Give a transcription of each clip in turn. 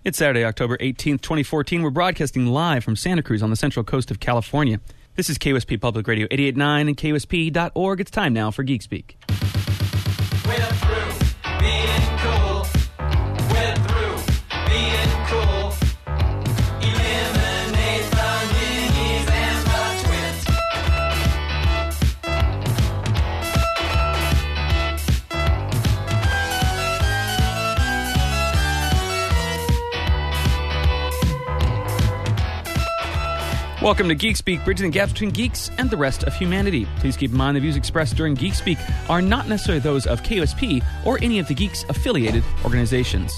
It's Saturday, October 18th, 2014. We're broadcasting live from Santa Cruz on the central coast of California. This is KUSP Public Radio 88.9 and KUSP.org. It's time now for Geek Speak. We're through being cool. We're through being cool. Eliminate the ninnies and the twins. Welcome to Geek Speak, bridging the gaps between geeks and the rest of humanity. Please keep in mind the views expressed during Geek Speak are not necessarily those of KUSP or any of the Geeks-affiliated organizations.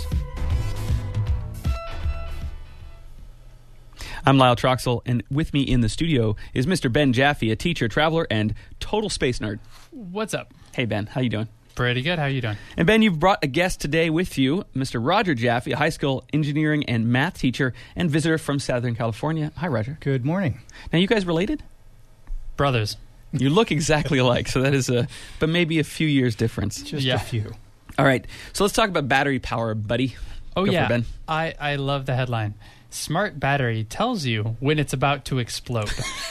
I'm Lyle Troxell, and with me in the studio is Mr. Ben Jaffe, a teacher, traveler, and total space nerd. What's up? Hey, Ben. How you doing? Pretty good. How you doing? And Ben, you've brought a guest today with you, Mr. Roger Jaffe, a high school engineering and math teacher and visitor from Southern California. Hi, Roger. Good morning. Now, you guys related? Brothers. You look exactly alike, so that is but maybe a few years difference. Just a few. All right, so let's talk about battery power, buddy. Oh, Go for yeah. it, Ben. I love the headline. Smart battery tells you when it's about to explode.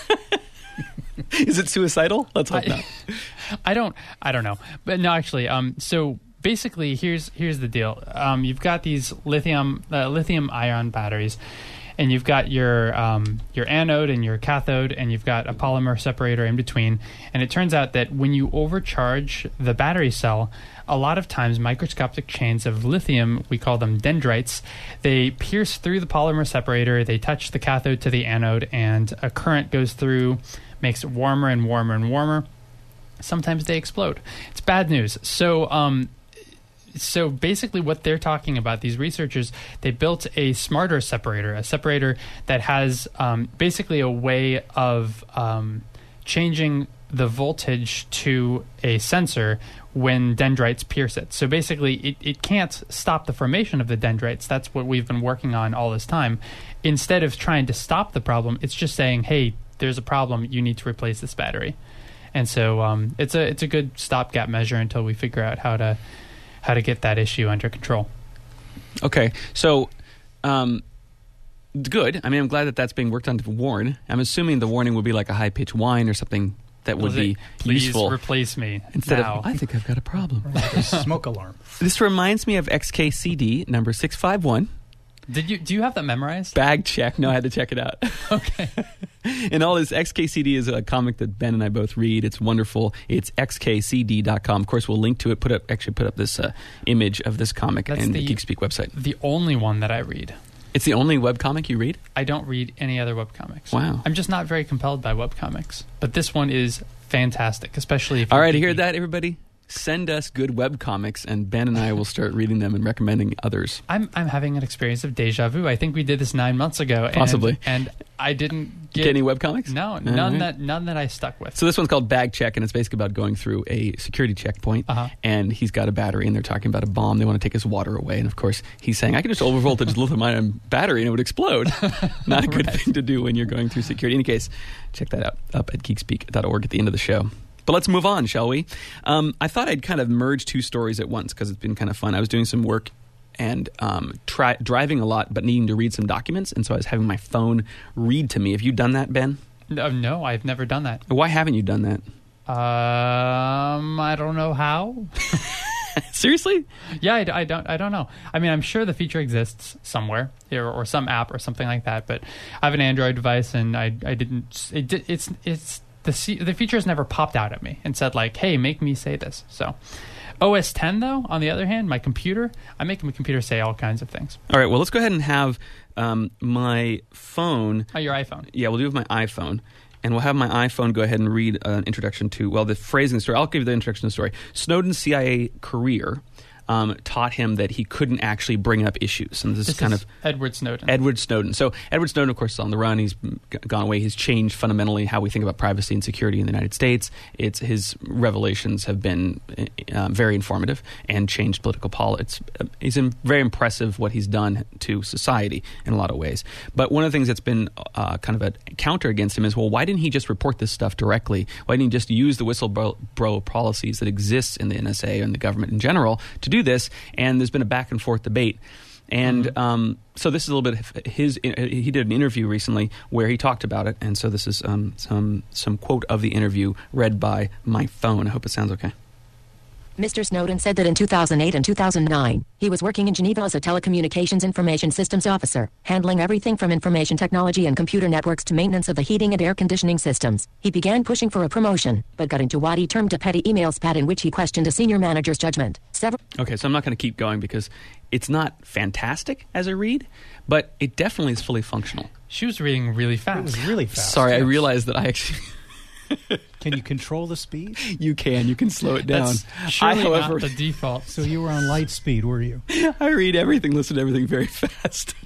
Is it suicidal? Let's hope not. I don't know. But no, actually, so basically here's the deal. You've got these lithium ion batteries, and you've got your anode and your cathode, and you've got a polymer separator in between. And it turns out that when you overcharge the battery cell, a lot of times microscopic chains of lithium, we call them dendrites, they pierce through the polymer separator, they touch the cathode to the anode, and a current goes through, makes it warmer and warmer and warmer. Sometimes they explode. It's bad news. So basically what they're talking about, these researchers, they built a smarter separator, a separator that has basically a way of changing the voltage to a sensor when dendrites pierce it. So basically it can't stop the formation of the dendrites. That's what we've been working on all this time. Instead of trying to stop the problem, it's just saying, hey, there's a problem, you need to replace this battery. And so it's a good stopgap measure until we figure out how to get that issue under control. Okay, so good. I mean, I'm glad that that's being worked on to warn. I'm assuming the warning would be like a high-pitched whine or something that would be useful. Please replace me instead now. of, I think I've got a problem. Like a smoke alarm. This reminds me of XKCD number 651. Do you have that memorized? Bag check. No, I had to check it out. Okay. And all this, XKCD is a comic that Ben and I both read. It's wonderful. It's xkcd.com. Of course, we'll link to it. Put up this image of this comic in the GeekSpeak website. The only one that I read. It's the only webcomic you read? I don't read any other webcomics. Wow. I'm just not very compelled by webcomics. But this one is fantastic, especially if all you're right, geeky. hear that, everybody? Send us good webcomics, and Ben and I will start reading them and recommending others. I'm having an experience of deja vu. I think we did this 9 months ago. Possibly. And I didn't get any webcomics? No, Right. none that I stuck with. So this one's called Bag Check, and it's basically about going through a security checkpoint, and he's got a battery, and they're talking about a bomb. They want to take his water away, and of course, he's saying, I can just overvoltage lithium-ion battery, and it would explode. Not a good thing to do when you're going through security. In any case, check that out up at geekspeak.org at the end of the show. But let's move on, shall we? I thought I'd kind of merge two stories at once because it's been kind of fun. I was doing some work and driving a lot, but needing to read some documents, and so I was having my phone read to me. Have you done that, Ben? No, I've never done that. Why haven't you done that? I don't know how. Seriously? Yeah, I don't know. I mean, I'm sure the feature exists somewhere here or some app or something like that, but I have an Android device, and I didn't. It's the features never popped out at me and said like, "Hey, make me say this." So, OS 10 though, on the other hand, my computer, I make my computer say all kinds of things. All right, well, let's go ahead and have my phone. Oh, your iPhone. Yeah, we'll do it with my iPhone. And we'll have my iPhone go ahead and read an introduction to, well, the phrasing of the story. I'll give you the introduction to the story. Snowden's CIA career taught him that he couldn't actually bring up issues. And this is kind of Edward Snowden. Edward Snowden. So Edward Snowden, of course, is on the run. He's gone away. He's changed fundamentally how we think about privacy and security in the United States. His revelations have been very informative and changed political politics. It's very impressive what he's done to society in a lot of ways. But one of the things that's been kind of a counter against him is, well, why didn't he just report this stuff directly? Why didn't he just use the whistleblower policies that exist in the NSA and the government in general to do this? And there's been a back and forth debate. And so this is a little bit of his. He did an interview recently where he talked about it, and so this is some quote of the interview read by my phone. I hope it sounds okay. Mr. Snowden said that in 2008 and 2009, he was working in Geneva as a telecommunications information systems officer, handling everything from information technology and computer networks to maintenance of the heating and air conditioning systems. He began pushing for a promotion, but got into what he termed a petty email spat in which he questioned a senior manager's judgment. Okay, so I'm not going to keep going because it's not fantastic as a read, but it definitely is fully functional. She was reading really fast. It was really fast. Sorry, I yes. realized that I actually... Can you control the speed? You can slow it down. That's surely however, not the default. So you were on light speed, were you? I read everything, listen to everything very fast.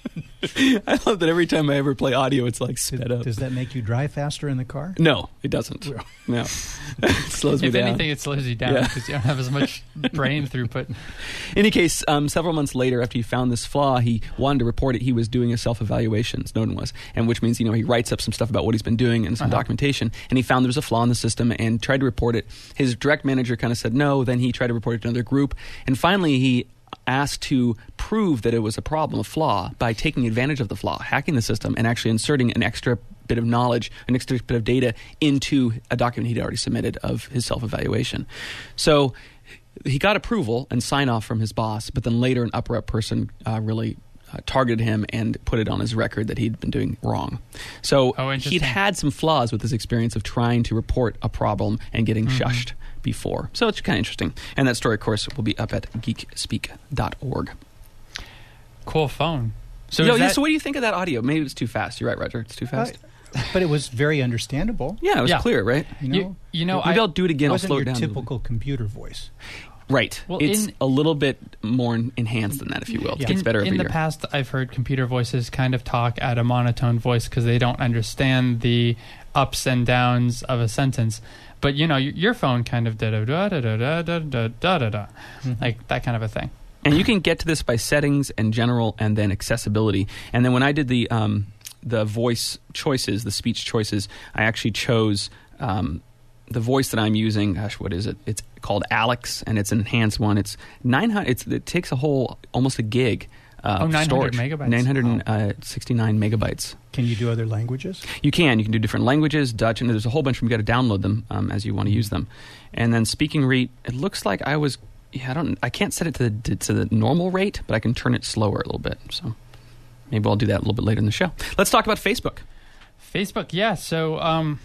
I love that every time I ever play audio, it's like sped up. Does that make you drive faster in the car? No, it doesn't. No. It slows me If down. anything, it slows you down Yeah. because you don't have as much brain throughput. In any case, several months later, after he found this flaw, he wanted to report it. He was doing a self-evaluation, Snowden was, and which means, he writes up some stuff about what he's been doing and some documentation, and he found there was a flaw in the system and tried to report it. His direct manager kind of said no, then he tried to report it to another group, and finally he asked to prove that it was a problem, a flaw, by taking advantage of the flaw, hacking the system, and actually inserting an extra bit of knowledge, an extra bit of data into a document he'd already submitted of his self-evaluation. So he got approval and sign-off from his boss, but then later an upper-up person really targeted him and put it on his record that he'd been doing wrong. So he'd had some flaws with his experience of trying to report a problem and getting shushed before. So it's kind of interesting. And that story, of course, will be up at geekspeak.org. Cool phone. So So what do you think of that audio? Maybe it's too fast. You're right, Roger. It's too fast. But it was very understandable. Yeah, it was clear, right? You know, Maybe I'll do it again. It I'll wasn't slow your it down. typical computer voice. Right. Well, it's a little bit more enhanced than that, if you will. It gets better every in year. the past, I've heard computer voices kind of talk at a monotone voice because they don't understand the ups and downs of a sentence. But, your phone kind of da-da-da-da-da-da-da-da-da, like that kind of a thing. And you can get to this by settings and general and then accessibility. And then when I did the voice choices, the speech choices, I actually chose the voice that I'm using. Gosh, what is it? It's called Alex, and it's an enhanced one. It's 900. It takes almost a gig. 900 storage. megabytes. 969 megabytes. Can you do other languages? You can do different languages, Dutch, and there's a whole bunch of them. You got to download them as you want to use them. And then speaking rate, it looks like I can't set it to the normal rate, but I can turn it slower a little bit. So maybe I'll do that a little bit later in the show. Let's talk about Facebook. Facebook, yeah. So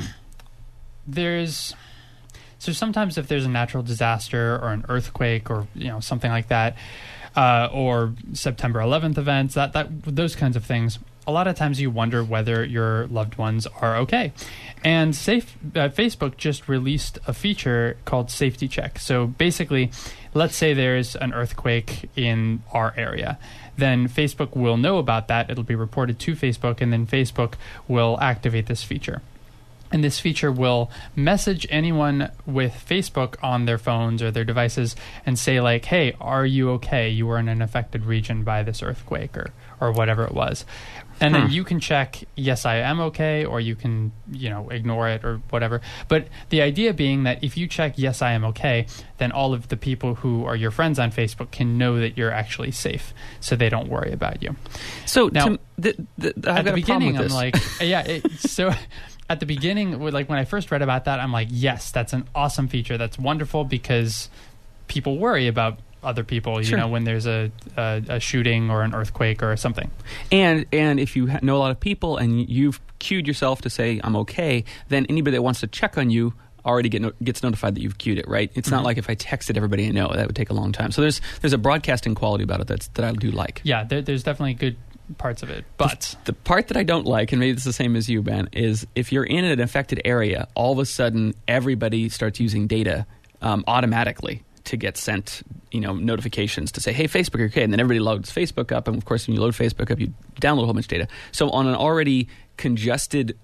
sometimes if there's a natural disaster or an earthquake or something like that, or September 11th events, those kinds of things, a lot of times you wonder whether your loved ones are okay. And Facebook just released a feature called Safety Check. So basically, let's say there's an earthquake in our area. Then Facebook will know about that. It'll be reported to Facebook, and then Facebook will activate this feature. And this feature will message anyone with Facebook on their phones or their devices and say, like, hey, are you okay? You were in an affected region by this earthquake or whatever it was. And then you can check, yes, I am okay, or you can, ignore it or whatever. But the idea being that if you check, yes, I am okay, then all of the people who are your friends on Facebook can know that you're actually safe, so they don't worry about you. So now, at the beginning, I'm like, so... At the beginning, like when I first read about that, I'm like, yes, that's an awesome feature. That's wonderful because people worry about other people, when there's a shooting or an earthquake or something. And if you know a lot of people and you've queued yourself to say, I'm okay, then anybody that wants to check on you already gets notified that you've queued it, right? It's not like if I texted everybody I know, that would take a long time. So there's a broadcasting quality about it that I do like. Yeah, there's definitely good parts of it, but the part that I don't like, and maybe it's the same as you, Ben, is if you're in an affected area, all of a sudden everybody starts using data automatically to get sent notifications to say, hey, Facebook, you're okay, and then everybody loads Facebook up, and of course when you load Facebook up, you download a whole bunch of data. So on an already congested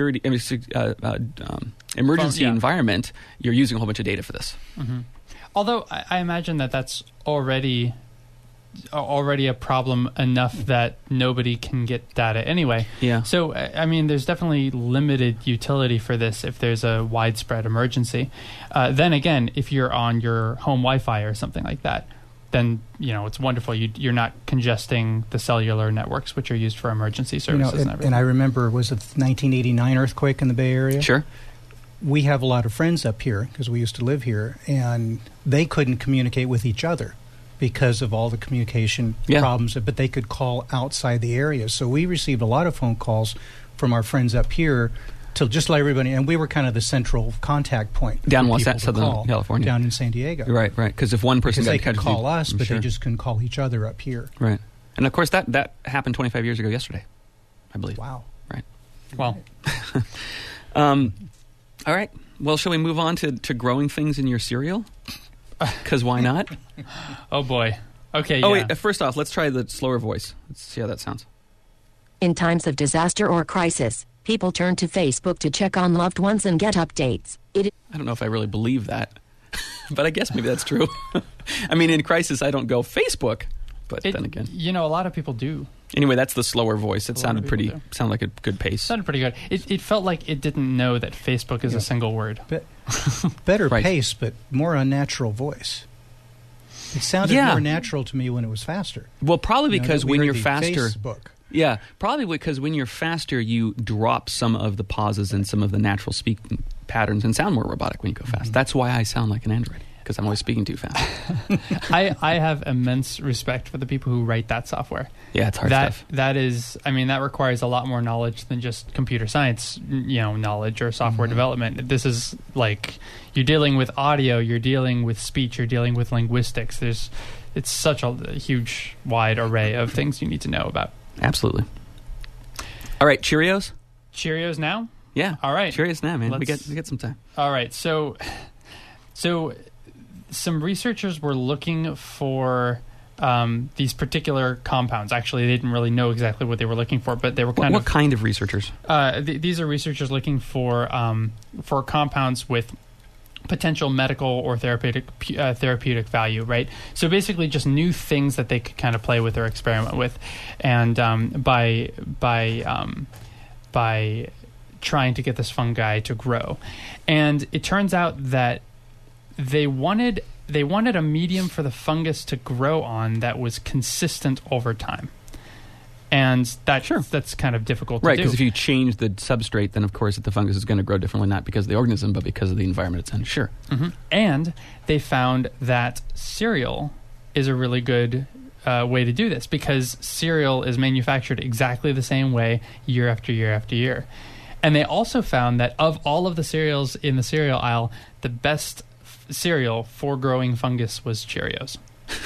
emergency environment, you're using a whole bunch of data for this. Although I imagine that's already a problem enough that nobody can get data anyway. Yeah. So, I mean, there's definitely limited utility for this if there's a widespread emergency. Then again, if you're on your home Wi-Fi or something like that, then it's wonderful. You're not congesting the cellular networks, which are used for emergency services and everything. And I remember, was it the 1989 earthquake in the Bay Area? Sure. We have a lot of friends up here because we used to live here, and they couldn't communicate with each other because of all the communication problems, but they could call outside the area. So we received a lot of phone calls from our friends up here to just let everybody, and we were kind of the central contact point. Down in Southern California. Down in San Diego. Right. Because if one person they could call us, but they just couldn't call each other up here. Right. And of course, that happened 25 years ago yesterday, I believe. Wow. Right. Well. All right. Well, shall we move on to growing things in your cereal? Because why not? Oh, boy. Okay, Oh, wait. First off, let's try the slower voice. Let's see how that sounds. In times of disaster or crisis, people turn to Facebook to check on loved ones and get updates. I don't know if I really believe that, but I guess maybe that's true. I mean, in crisis, I don't go Facebook, but then again. A lot of people do. Anyway, that's the slower voice. It sounded like a good pace. Sounded pretty good. It felt like it didn't know that Facebook is a single word. Better pace, but more unnatural voice. It sounded more natural to me when it was faster. Well, probably because when you're faster... Facebook. Yeah, probably because when you're faster, you drop some of the pauses and some of the natural speaking patterns and sound more robotic when you go fast. That's why I sound like an android, because I'm always speaking too fast. I have immense respect for the people who write that software. Yeah, it's hard stuff. That is, that requires a lot more knowledge than just computer science, knowledge or software development. This is like, you're dealing with audio, you're dealing with speech, you're dealing with linguistics. It's such a huge, wide array of things you need to know about. Absolutely. All right, Cheerios? Cheerios now? Yeah. All right. Cheerios now, man. We get some time. All right. So some researchers were looking for these particular compounds. Actually, they didn't really know exactly what they were looking for, but they were What kind of researchers? These are researchers looking for compounds with potential medical or therapeutic value, right? So basically just new things that they could kind of play with or experiment with. And by trying to get this fungi to grow. And it turns out that they wanted a medium for the fungus to grow on that was consistent over time. And that's kind of difficult to do. Right, because if you change the substrate, then of course the fungus is going to grow differently, not because of the organism, but because of the environment it's in. Sure. Mm-hmm. And they found that cereal is a really good way to do this, because cereal is manufactured exactly the same way year after year after year. And they also found that of all of the cereals in the cereal aisle, the best cereal for growing fungus was Cheerios.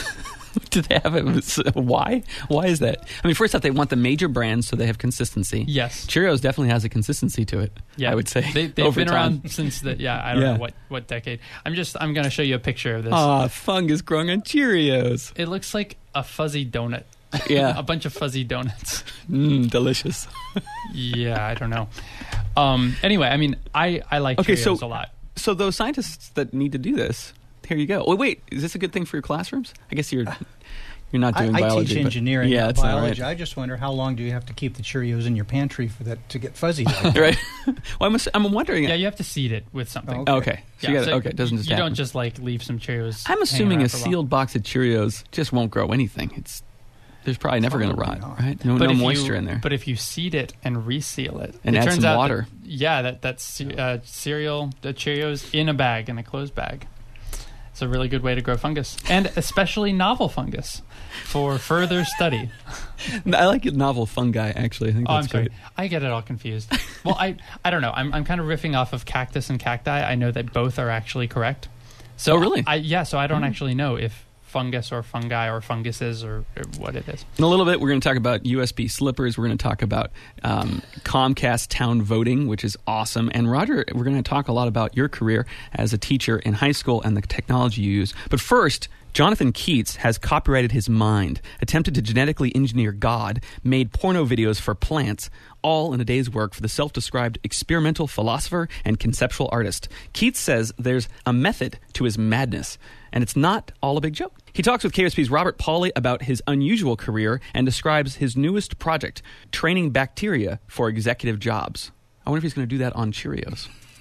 Do they have it? Why? Why is that? I mean, first off, they want the major brands so they have consistency. Yes. Cheerios definitely has a consistency to it, I would say. They've been around since I don't know what decade. I'm going to show you a picture of this. Fungus growing on Cheerios. It looks like a fuzzy donut. Yeah. A bunch of fuzzy donuts. Delicious. Yeah, I don't know. Anyway, I mean, I like Cheerios a lot. So those scientists that need to do this, here you go. Oh, wait, is this a good thing for your classrums? I guess you're not doing biology. I teach engineering, not biology. Right. I just wonder how long do you have to keep the Cheerios in your pantry for that to get fuzzy? Right. Well, I'm wondering. Yeah, you have to seed it with something. Okay. So it doesn't just happen. You don't just leave some Cheerios. I'm assuming a sealed box of Cheerios just won't grow anything. There's probably never going to rot, right? No moisture in there. But if you seed it and reseal it, and add some water, that's cereal, the Cheerios in a bag, in a closed bag. It's a really good way to grow fungus, and especially novel fungus for further study. I like it, novel fungi, actually. I think that's great. Sorry. I get it all confused. Well, I don't know. I'm kind of riffing off of cactus and cacti. I know that both are actually correct. So really? So I don't actually know if fungus or fungi or funguses or what it is. In a little bit, we're going to talk about USB slippers. We're going to talk about Comcast town voting, which is awesome. And Roger, we're going to talk a lot about your career as a teacher in high school and the technology you use. But first, Jonathan Keats has copyrighted his mind, attempted to genetically engineer God, made porno videos for plants, all in a day's work for the self-described experimental philosopher and conceptual artist. Keats says there's a method to his madness, and it's not all a big joke. He talks with KSP's Robert Pauley about his unusual career and describes his newest project, training bacteria for executive jobs. I wonder if he's going to do that on Cheerios.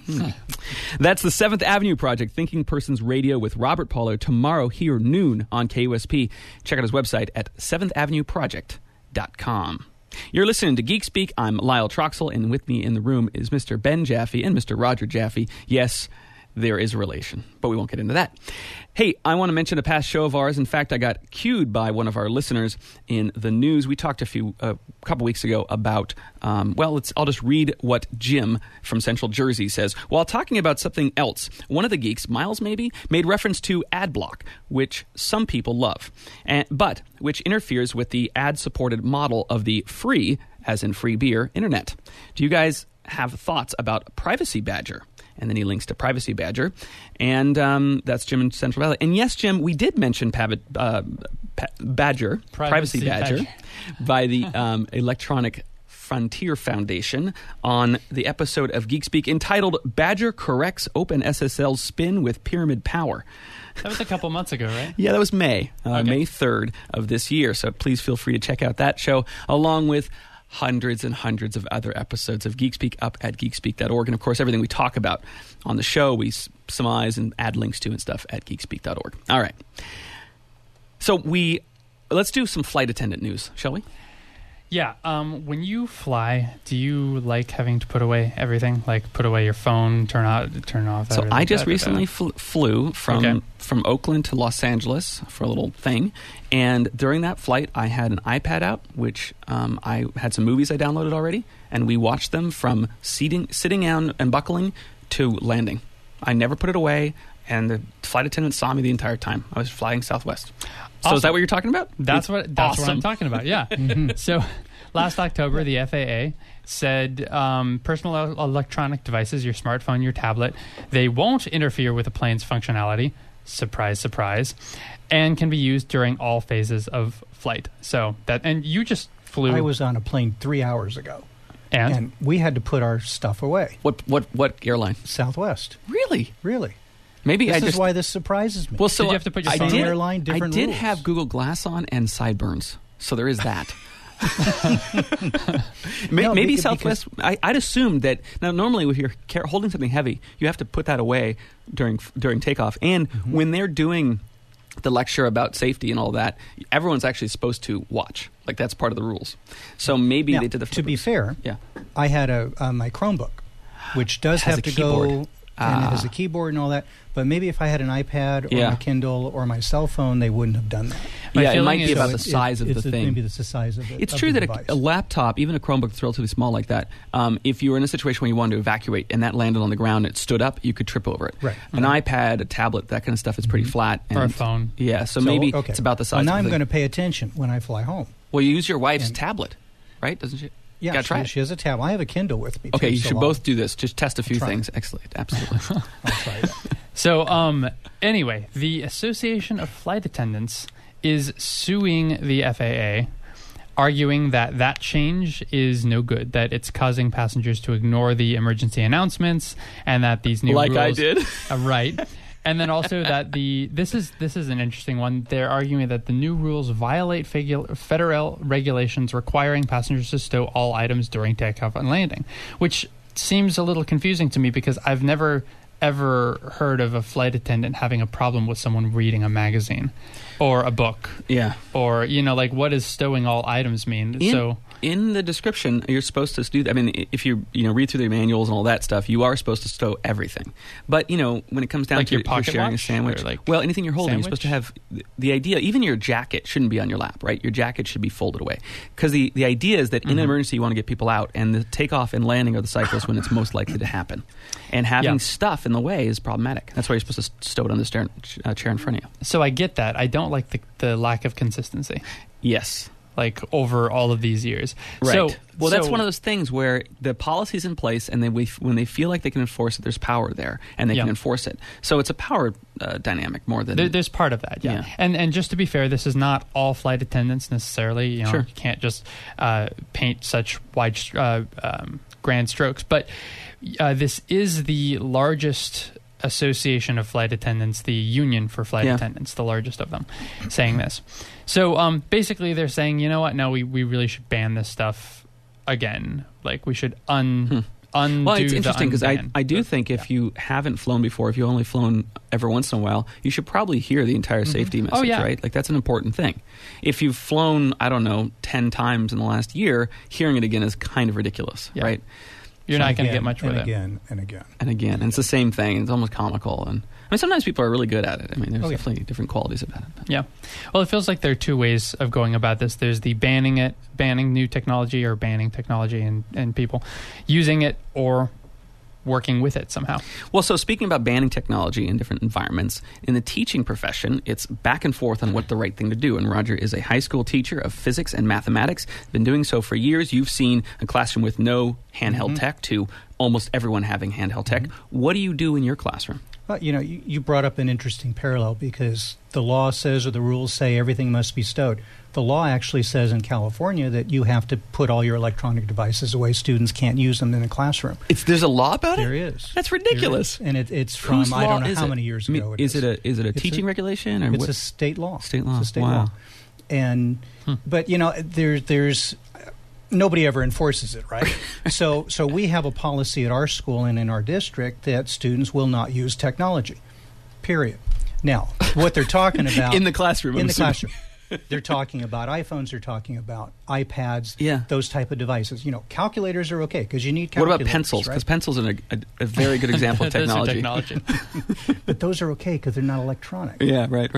That's the 7th Avenue Project, Thinking Persons Radio with Robert Pollard, tomorrow here noon on KUSP. Check out his website at 7thavenueproject.com. You're listening to Geek Speak. I'm Lyle Troxell, and with me in the room is Mr. Ben Jaffe and Mr. Roger Jaffe. Yes, there is a relation, but we won't get into that. Hey, I want to mention a past show of ours. In fact, I got cued by one of our listeners in the news. We talked a couple weeks ago about, I'll just read what Jim from Central Jersey says. While talking about something else, one of the geeks, Miles maybe, made reference to ad block, which some people love, but which interferes with the ad-supported model of the free, as in free beer, internet. Do you guys have thoughts about Privacy Badger? And then he links to Privacy Badger. And that's Jim in Central Valley. And yes, Jim, we did mention Privacy Badger, by the Electronic Frontier Foundation on the episode of Geek Speak entitled Badger Corrects OpenSSL's Spin with Pyramid Power. That was a couple months ago, right? Yeah, that was May 3rd of this year. So please feel free to check out that show along with hundreds and hundreds of other episodes of Geek Speak up at geekspeak.org. And, of course, everything we talk about on the show, we surmise and add links to and stuff at geekspeak.org. All right. So let's do some flight attendant news, shall we? Yeah. When you fly, do you like having to put away everything? Like put away your phone, turn off So I just recently flew from Oakland to Los Angeles for a little thing. And during that flight, I had an iPad out, which I had some movies I downloaded already. And we watched them from sitting down and buckling to landing. I never put it away. And the flight attendant saw me the entire time. I was flying Southwest. So Is that what you're talking about? That's what I'm talking about, yeah. So last October, the FAA said personal electronic devices, your smartphone, your tablet, they won't interfere with a plane's functionality, surprise, surprise, and can be used during all phases of flight. And you just flew. I was on a plane 3 hours ago. And we had to put our stuff away. What airline? Southwest. Really? Really. Maybe this is why this surprises me. Well, so did you have to put your phone airline different I did rules. have Google Glass on and sideburns, so there is that. Maybe Southwest. I'd assume that now. Normally, if you're holding something heavy, you have to put that away during takeoff. And when they're doing the lecture about safety and all that, everyone's actually supposed to watch. Like that's part of the rules. So maybe they did the. To be fair, yeah, I had my Chromebook, which does have to go. And it has a keyboard and all that. But maybe if I had an iPad or my Kindle or my cell phone, they wouldn't have done that. It might be about the size of the thing. Maybe it's the size of it. It's true that a laptop, even a Chromebook that's relatively small like that, if you were in a situation where you wanted to evacuate and that landed on the ground and it stood up, you could trip over it. Right. An iPad, a tablet, that kind of stuff is pretty flat. Or a phone. Yeah, so maybe it's about the size of the thing. Now I'm going to pay attention when I fly home. Well, you use your wife's tablet, right? Doesn't she? Yeah, gotta try it. She has a tablet. I have a Kindle with me. Okay, you should both do this. Just test a few things. Excellent. Absolutely. I'll try that. So, anyway, the Association of Flight Attendants is suing the FAA, arguing that change is no good, that it's causing passengers to ignore the emergency announcements, and that these new rules... Like I did. Right. And then also that this is an interesting one. They're arguing that the new rules violate federal regulations requiring passengers to stow all items during takeoff and landing, which seems a little confusing to me because I've never ever heard of a flight attendant having a problem with someone reading a magazine or a book. Yeah. Or, like what does stowing all items mean? In the description, you're supposed to do that. I mean, if you read through the manuals and all that stuff, you are supposed to stow everything. But, when it comes down like to your pocket sharing watch, a sandwich, anything you're holding, you're supposed to have the idea, even your jacket shouldn't be on your lap, right? Your jacket should be folded away. Because the idea is that in an emergency, you want to get people out, and the takeoff and landing are the cycles when it's most likely to happen. And having stuff in the way is problematic. That's why you're supposed to stow it on the chair in front of you. So I get that. I don't like the lack of consistency. Yes. Like over all of these years. Right. That's one of those things where the policy's in place and when they feel like they can enforce it, there's power there and they can enforce it. So it's a power dynamic more than... There's part of that, yeah. And just to be fair, this is not all flight attendants necessarily. Sure. You can't just paint such wide, grand strokes. But this is the largest association of flight attendants, the Union for Flight Attendants, the largest of them, saying this. So basically they're saying, you know what, no, we really should ban this stuff again. Like we should undo Well, it's the interesting because unban. I do think if you haven't flown before, if you've only flown every once in a while, you should probably hear the entire safety message, yeah. right? Like, that's an important thing. If you've flown, I don't know, 10 times in the last year, hearing it again is kind of ridiculous, Yeah. right? You're not going to get much with and it. again and again. And again, and it's the same thing. It's almost comical. And I mean, sometimes people are really good at it. I mean, there's Oh, yeah. definitely different qualities about it. Yeah. Well, it feels like there are two ways of going about this. There's the banning new technology, or banning technology and people using it, or working with it somehow. Well, so speaking about banning technology in different environments, in the teaching profession, it's back and forth on what the right thing to do. And Roger is a high school teacher of physics and mathematics, been doing so for years. You've seen a classroom with no handheld tech to almost everyone having handheld tech. What do you do in your classroom? Well, you brought up an interesting parallel, because the law says, or the rules say, everything must be stowed. The law actually says in California that you have to put all your electronic devices away. Students can't use them in the classroom. There's a law about it? There is. That's ridiculous. There is. And it's Whose from, I law don't know is how it? many years I mean, ago it is is. it a It's teaching regulation? Or It's what? a state law. State law. It's a state Wow. law. And, but, there's nobody ever enforces it, right? So we have a policy at our school and in our district that students will not use technology, period. Now, what they're talking about In the classroom, I'm in the assuming. classroom, they're talking about iPhones, they're talking about iPads, Yeah. those type of devices. Calculators are okay because you need What calculators. about pencils? right? Because pencils are a very good example of Those are technology. But those are okay because they're not electronic. Yeah, right.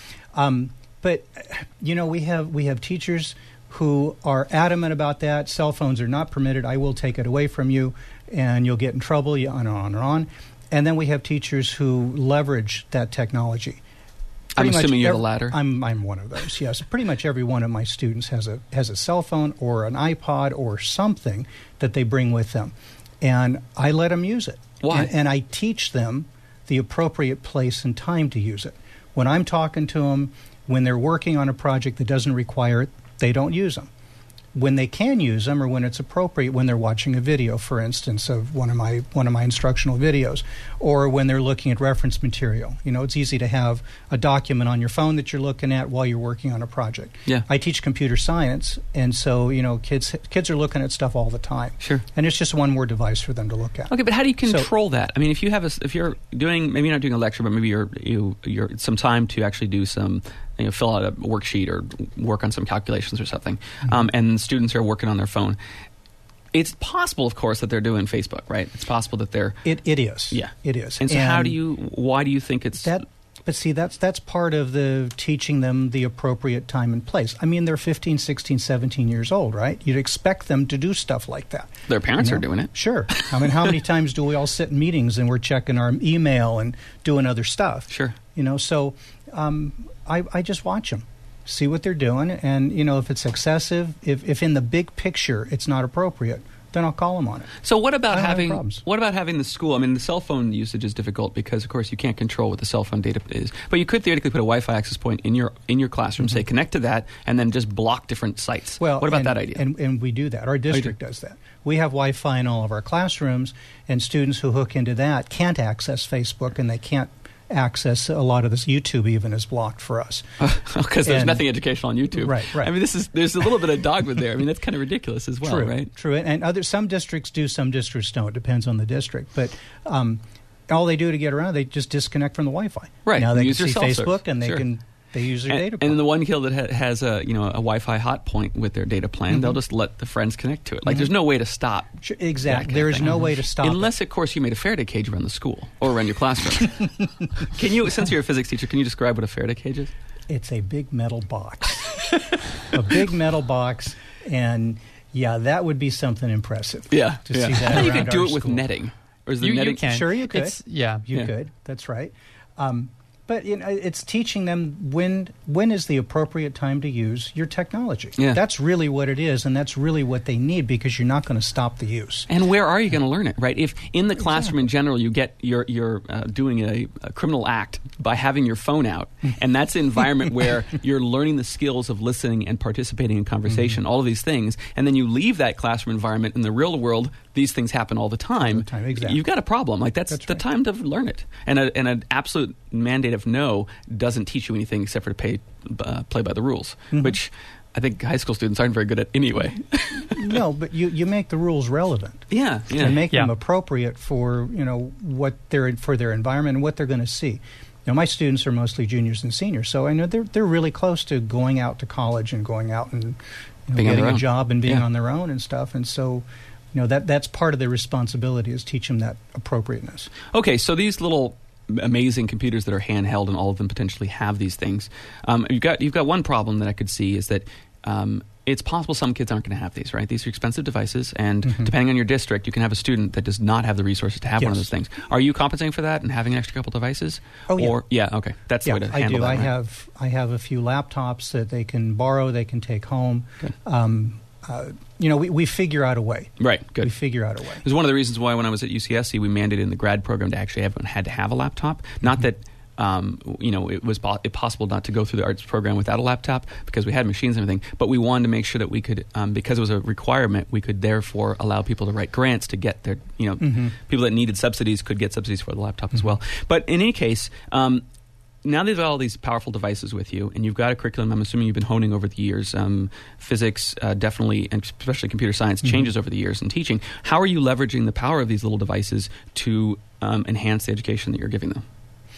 But we have teachers who are adamant about that. Cell phones are not permitted. I will take it away from you, and you'll get in trouble. On and on and on. And then we have teachers who leverage that technology. I'm Pretty much assuming you're the latter. I'm one of those. Yes, pretty much every one of my students has a cell phone or an iPod or something that they bring with them, and I let them use it. Why? And I teach them the appropriate place and time to use it. When I'm talking to them, when they're working on a project that doesn't require it, they don't use them. When they can use them, or when it's appropriate, when they're watching a video, for instance, of one of my instructional videos, or when they're looking at reference material. It's easy to have a document on your phone that you're looking at while you're working on a project. Yeah. I teach computer science, and so kids are looking at stuff all the time. Sure. And it's just one more device for them to look at. Okay, but how do you control that? I mean, if you're doing, maybe you're not doing a lecture, but maybe you're some time to actually do some, fill out a worksheet or work on some calculations or something, and students are working on their phone. It's possible, of course, that they're doing Facebook, right? It's possible that they're... It is. Yeah. It is. And so why do you think it's... But see, that's part of the teaching them the appropriate time and place. I mean, they're 15, 16, 17 years old, right? You'd expect them to do stuff like that. Their parents are doing it. Sure. I mean, how many times do we all sit in meetings and we're checking our email and doing other stuff? Sure. So I just watch them, see what they're doing, and, if it's excessive, if in the big picture it's not appropriate, then I'll call them on it. So what about I don't have having problems. the school? I mean, the cell phone usage is difficult because, of course, you can't control what the cell phone data is. But you could theoretically put a Wi-Fi access point in your classroom, say connect to that, and then just block different sites. Well, what about that idea? And we do that. Our district does that. We have Wi-Fi in all of our classrooms, and students who hook into that can't access Facebook, and they can't access a lot of this. YouTube even is blocked for us Because there's nothing educational on YouTube. Right. I mean, there's a little bit of dogma there. I mean, that's kind of ridiculous as well, True, right? True. And some districts do, some districts don't. It depends on the district. But all they do to get around, they just disconnect from the Wi-Fi. Right. Now they Use can see your Facebook, self-service. and Sure. they use their data And plan. the one kid that has a Wi-Fi hot point with their data plan, they'll just let the friends connect to it. Like, there's no way to stop. Sure, that exactly. kind There of is thing. no way to stop it. Unless, of course, you made a Faraday cage around the school or around your classroom. Can you, since you're a physics teacher, can you describe what a Faraday cage is? It's a big metal box. A big metal box, and yeah, that would be something impressive. Yeah. To see that I thought you around could do our it with school. netting. Or is the You netting... can. Sure, you could. You You could. That's right. But it's teaching them when is the appropriate time to use your technology. Yeah. That's really what it is, and that's really what they need, because you're not going to stop the use. And where are you going to learn it, right? If in the classroom in general you get you're doing a criminal act by having your phone out, and that's an environment where you're learning the skills of listening and participating in conversation, all of these things, and then you leave that classroom environment in the real world, these things happen all the time. Exactly. You've got a problem. Like that's the right. time to learn it. And an absolute mandate of no doesn't teach you anything except for to play by the rules, which I think high school students aren't very good at anyway. No, but you make the rules relevant. Yeah. And make them Yeah. appropriate for what they're for their environment and what they're going to see. My students are mostly juniors and seniors, so I know they're really close to going out to college and going out and Being on getting their a own. job and being Yeah. on their own and stuff. And so, that's part of their responsibility is teach them that appropriateness. Okay, so these little amazing computers that are handheld, and all of them potentially have these things. You've got one problem that I could see is that it's possible some kids aren't going to have these, right? These are expensive devices, and depending on your district, you can have a student that does not have the resources to have one of those things. Are you compensating for that and having an extra couple devices? Oh, yeah. Or, okay. That's the way to I handle do. that, I right? have a few laptops that they can borrow, they can take home. Good. We figure out a way. Right, good. We figure out a way. It was one of the reasons why when I was at UCSC, we mandated in the grad program to actually everyone had to have a laptop. Not that it was possible not to go through the arts program without a laptop because we had machines and everything, but we wanted to make sure that we could, because it was a requirement, we could therefore allow people to write grants to get their, people that needed subsidies could get subsidies for the laptop as well. But in any case, now they've got all these powerful devices with you, and you've got a curriculum I'm assuming you've been honing over the years. Physics definitely, and especially computer science, changes over the years in teaching. How are you leveraging the power of these little devices to enhance the education that you're giving them?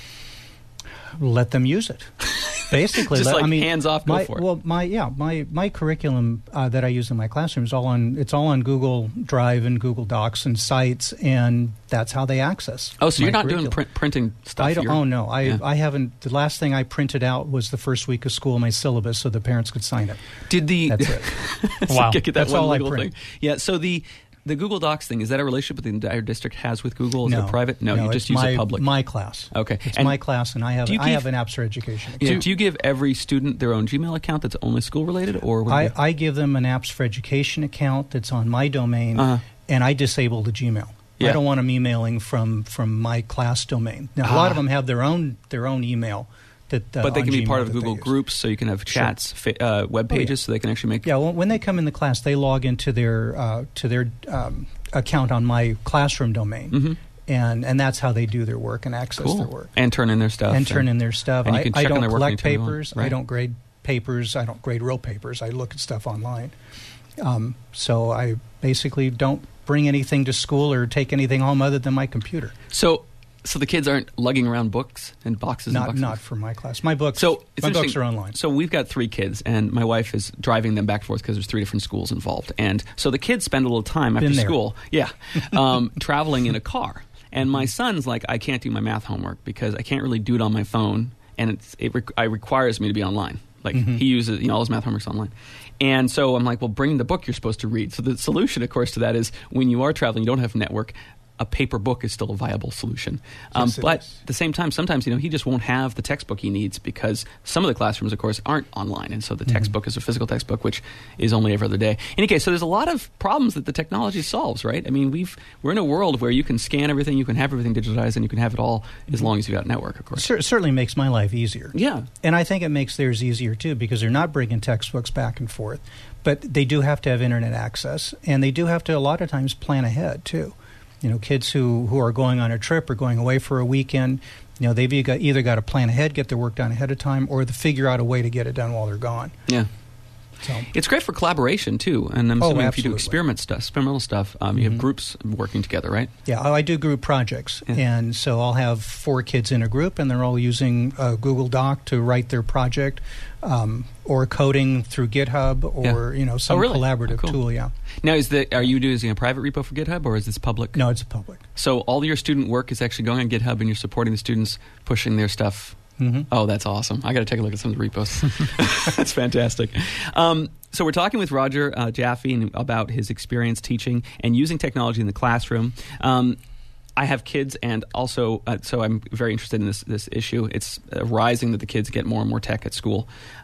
Let them use it. Basically, Just hands off, go for it. Well, my curriculum that I use in my classroom is all on Google Drive and Google Docs and sites, and that's how they access. Oh, so my you're not curriculum. doing printing stuff? I don't. You're- Oh no, Yeah. I haven't. The last thing I printed out was the first week of school, my syllabus, so the parents could sign it. Did the That's it. So Wow. get that That's one all I legal print. thing. Yeah. So the Google Docs thing, is that a relationship that the entire district has with Google? Is it a private? No, you it's just use my, it public. My class. Okay. It's And my class, and I have do you I give- have an Apps for Education account. Yeah. Do you give every student their own Gmail account that's only school related, or would you- I give them an Apps for Education account that's on my domain, and I disable the Gmail. Yeah. I don't want them emailing from my class domain. Now, a lot of them have their own email. That, but they on can be Gmail part of that they Google use. Groups, so you can have chats, web pages, so they can actually make. Yeah, well, when they come in the class, they log into their account on my classroom domain, and that's how they do their work and access their work and turn in their stuff. and turn in their stuff. and you can I check on don't their work collect anytime you want, papers. right? I don't grade papers. I don't grade real papers. I look at stuff online. So I basically don't bring anything to school or take anything home other than my computer. So the kids aren't lugging around books and boxes and boxes? Not for my class. My books. So it's my books interesting. are online. So we've got 3 kids, and my wife is driving them back and forth because there's 3 different schools involved. And so the kids spend a little time after Been there. school, traveling in a car. And my son's like, I can't do my math homework because I can't really do it on my phone, and it requires me to be online. Like he uses all his math homework's online. And so I'm like, well, bring the book you're supposed to read. So the solution, of course, to that is when you are traveling, you don't have a network, a paper book is still a viable solution. Yes, it But is. at the same time, sometimes he just won't have the textbook he needs because some of the classrooms, of course, aren't online, and so the textbook is a physical textbook, which is only every other day. In any case, so there's a lot of problems that the technology solves, right? I mean, we're in a world where you can scan everything, you can have everything digitized, and you can have it all as long as you've got a network, of course. Certainly makes my life easier. Yeah. And I think it makes theirs easier, too, because they're not bringing textbooks back and forth. But they do have to have Internet access, and they do have to, a lot of times, plan ahead, too. Kids who are going on a trip or going away for a weekend, they've either got to plan ahead, get their work done ahead of time, or to figure out a way to get it done while they're gone. Yeah. So It's great for collaboration, too. And I'm assuming if you do absolutely. experimental stuff, you have groups working together, right? Yeah, I do group projects, Yeah. and so I'll have 4 kids in a group, and they're all using Google Doc to write their project, or coding through GitHub, or some really? collaborative Oh, cool. tool. Yeah, Now, are you using a private repo for GitHub, or is this public? no, it's public. So all your student work is actually going on GitHub, and you're supporting the students pushing their stuff. Oh, that's awesome. I got to take a look at some of the repos. That's fantastic. So we're talking with Roger Jaffe about his experience teaching and using technology in the classroom. I have kids, and also, so I'm very interested in this issue. It's rising that the kids get more and more tech at school.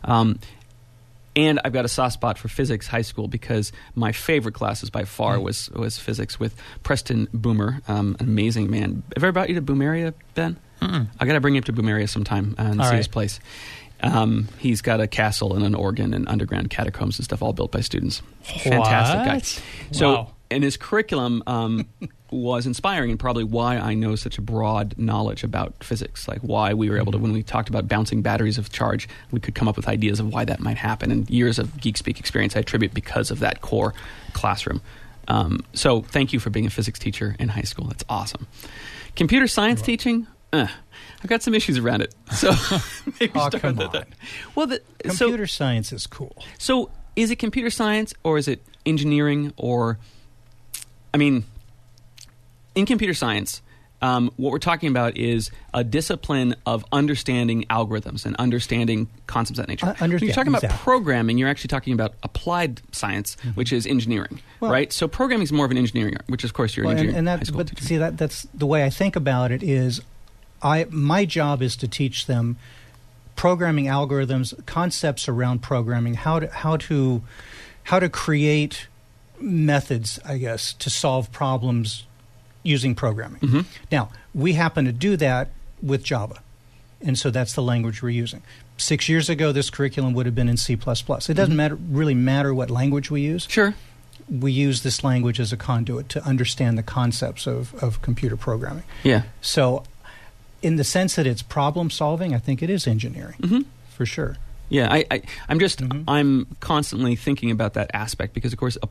And I've got a soft spot for physics high school because my favorite classes by far was physics with Preston Boomer, an amazing man. Have I ever brought you to Boom area, Ben? I got to bring you up to Boom area sometime and All see right. his place. He's got a castle and an organ and underground catacombs and stuff all built by students. Fantastic guy. What? So Wow. in his curriculum, was inspiring, and probably why I know such a broad knowledge about physics. Like why we were able to, when we talked about bouncing batteries of charge, we could come up with ideas of why that might happen. And years of Geek Speak experience I attribute because of that core classroom. So thank you for being a physics teacher in high school. That's awesome. Computer science teaching? I've got some issues around it. So maybe start come with on. that. Well, Computer science is cool. So is it computer science or is it engineering or, I mean, in computer science, what we're talking about is a discipline of understanding algorithms and understanding concepts of that nature. When you're talking about programming, you're actually talking about applied science, which is engineering, right? So programming is more of an engineering, which of course you're an engineering high school teacher. See, that's the way I think about it is my job is to teach them programming algorithms, concepts around programming, how to create methods, I guess, to solve problems using programming. Now, we happen to do that with Java, and so that's the language we're using. 6 years ago, this curriculum would have been in C++. It doesn't really matter what language we use. Sure. We use this language as a conduit to understand the concepts of computer programming. Yeah. So in the sense that it's problem solving, I think it is engineering, for sure. Yeah, I'm constantly thinking about that aspect because, of course,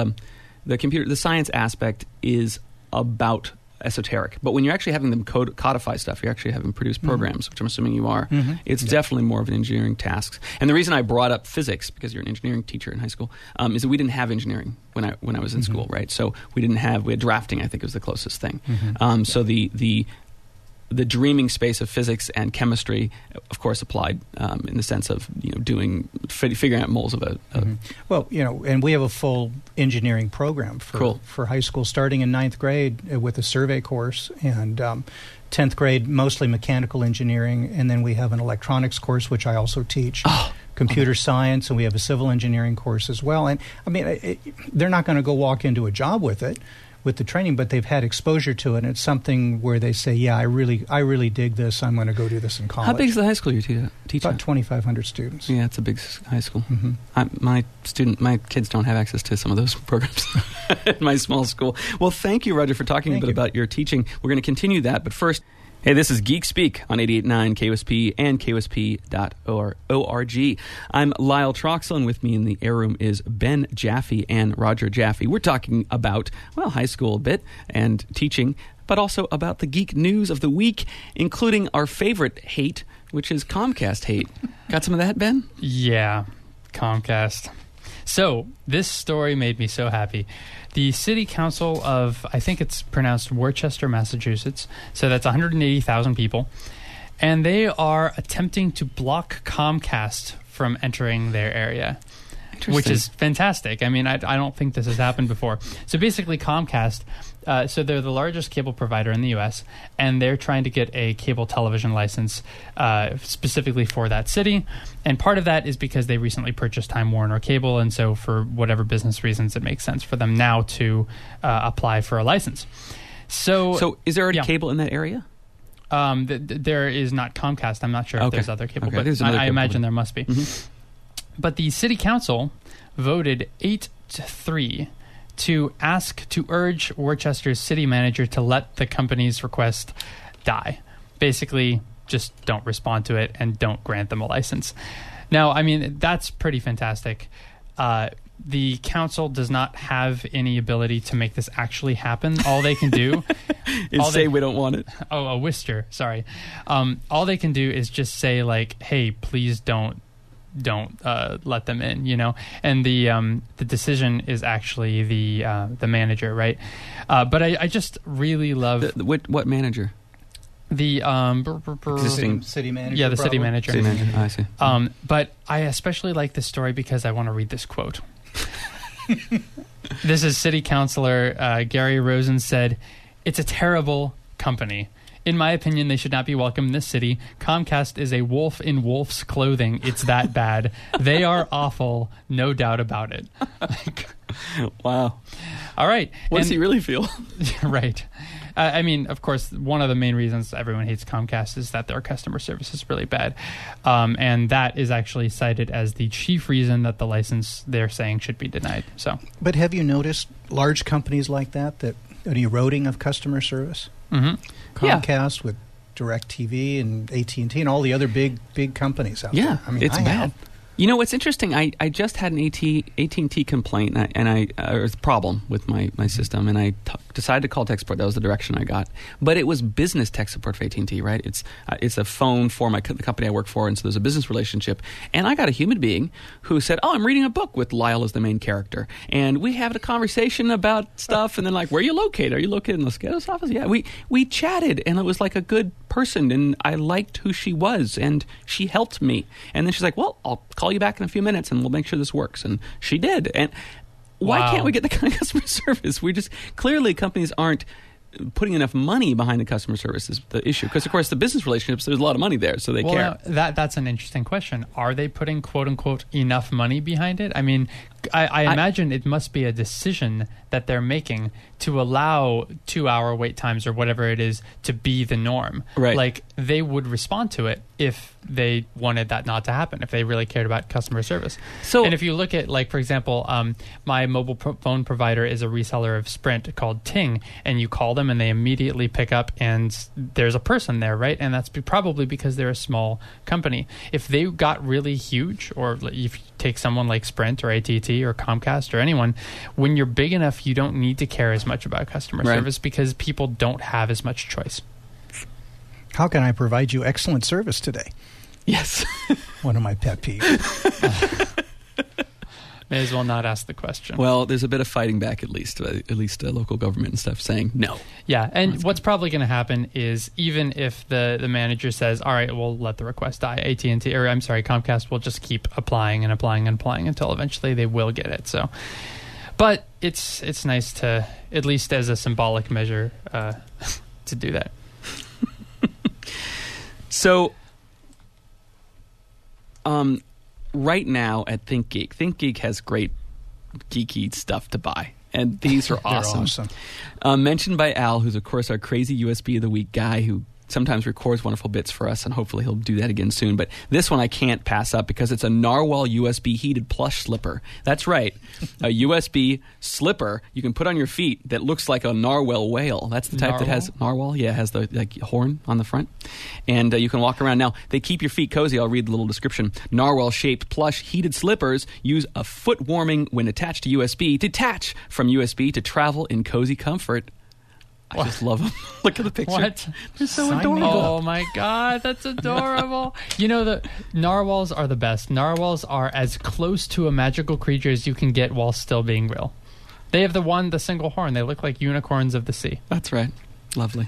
the science aspect is about esoteric. But when you're actually having them codify stuff, you're actually having them produce programs, which I'm assuming you are. It's definitely more of an engineering task. And the reason I brought up physics, because you're an engineering teacher in high school, is that we didn't have engineering when I was in school, right? So we had drafting, I think, was the closest thing. So the dreaming space of physics and chemistry, of course, applied in the sense of figuring out moles of a. Well, and we have a full engineering program for high school, starting in 9th grade with a survey course, and 10th grade mostly mechanical engineering, and then we have an electronics course which I also teach. Computer science, and we have a civil engineering course as well. And I mean, they're not going to go walk into a job with it. With the training, but they've had exposure to it, and it's something where they say, "Yeah, I really dig this. I'm going to go do this in college." How big is the high school you teach? About 2,500 students. Yeah, it's a big high school. My kids don't have access to some of those programs at my small school. Well, thank you, Roger, for talking a bit about your teaching. We're going to continue that, but first. Hey, this is Geek Speak on 88.9 KUSP and KUSP.org. I'm Lyle Troxel, and with me in the air room is Ben Jaffe and Roger Jaffe. We're talking about, high school a bit and teaching, but also about the geek news of the week, including our favorite hate, which is Comcast hate. Got some of that, Ben? Yeah, Comcast. So, this story made me so happy. The City Council of, I think it's pronounced Worcester, Massachusetts, so that's 180,000 people, and they are attempting to block Comcast from entering their area, which is fantastic. I mean, I don't think this has happened before. So basically Comcast, so they're the largest cable provider in the U.S., and they're trying to get a cable television license specifically for that city. And part of that is because they recently purchased Time Warner Cable, and so for whatever business reasons, it makes sense for them now to apply for a license. So is there already cable in that area? There is not Comcast. I'm not sure if there's other cable, but I imagine there must be. But the city council voted 8-3 to urge Worcester's city manager to let the company's request die. Basically, just don't respond to it and don't grant them a license. Now, I mean, that's pretty fantastic. The council does not have any ability to make this actually happen. All they can do is say we don't want it. Oh, Worcester, sorry. All they can do is just say, like, hey, please don't let them in, and the decision is actually the manager, right? But I just really love what manager? The existing city manager. Yeah, the city manager. City manager. I see. But I especially like this story because I want to read this quote. This is City Councilor Gary Rosen said, "It's a terrible company. In my opinion, they should not be welcome in this city. Comcast is a wolf in wolf's clothing. It's that bad. They are awful, no doubt about it." Wow. All right. What does he really feel? Right. I mean, of course, one of the main reasons everyone hates Comcast is that their customer service is really bad. And that is actually cited as the chief reason that the license they're saying should be denied. So, but have you noticed large companies like that an eroding of customer service. Comcast with DirecTV and AT&T and all the other big companies out there. I mean, it's bad. You know what's interesting? I just had an AT&T complaint or problem with my system, and I decided to call tech support. That was the direction I got. But it was business tech support for AT&T, right? It's a phone for the company I work for, and so there's a business relationship. And I got a human being who said, "Oh, I'm reading a book with Lyle as the main character, and we had a conversation about stuff." And then like, "Where are you located? Are you located in the Mosquito's office?" Yeah, we chatted, and it was like a good person, and I liked who she was, and she helped me. And then she's like, "Well, I'll call you back in a few minutes and we'll make sure this works." And she did. And why can't we get the kind of customer service? We just clearly companies aren't putting enough money behind the customer service is the issue. Because of course the business relationships, there's a lot of money there, so they care. That's an interesting question. Are they putting quote unquote enough money behind it? I mean, I imagine it must be a decision that they're making to allow 2-hour wait times or whatever it is to be the norm. Right. Like they would respond to it if they wanted that not to happen, if they really cared about customer service. And if you look at, like, for example, my mobile phone provider is a reseller of Sprint called Ting, and you call them and they immediately pick up and there's a person there, right? And that's probably because they're a small company. If they got really huge, or if you take someone like Sprint or AT&T or Comcast or anyone, when you're big enough, you don't need to care as much about customer service because people don't have as much choice. How can I provide you excellent service today? Yes. One of my pet peeves. May as well not ask the question. Well, there's a bit of fighting back, at least local government and stuff saying no. Yeah, and what's probably going to happen is even if the manager says, all right, we'll let the request die, Comcast will just keep applying and applying and applying until eventually they will get it. So, but it's nice to, at least as a symbolic measure, to do that. So, right now at ThinkGeek has great geeky stuff to buy, and these are awesome. Mentioned by Al, who's of course our crazy USB of the week guy who sometimes records wonderful bits for us, and hopefully he'll do that again soon. But this one I can't pass up because it's a Narwhal USB heated plush slipper. That's right, a USB slipper you can put on your feet that looks like a narwhal whale. That's the type that has narwhal. Yeah, it has the horn on the front, and you can walk around. Now they keep your feet cozy. I'll read the little description. Narwhal-shaped plush heated slippers use a foot warming when attached to USB. Detach from USB to travel in cozy comfort. I just love them. Look at the picture. What? They're so adorable. Oh my God, that's adorable. You know, the narwhals are the best. Narwhals are as close to a magical creature as you can get while still being real. They have the single horn. They look like unicorns of the sea. That's right. Lovely.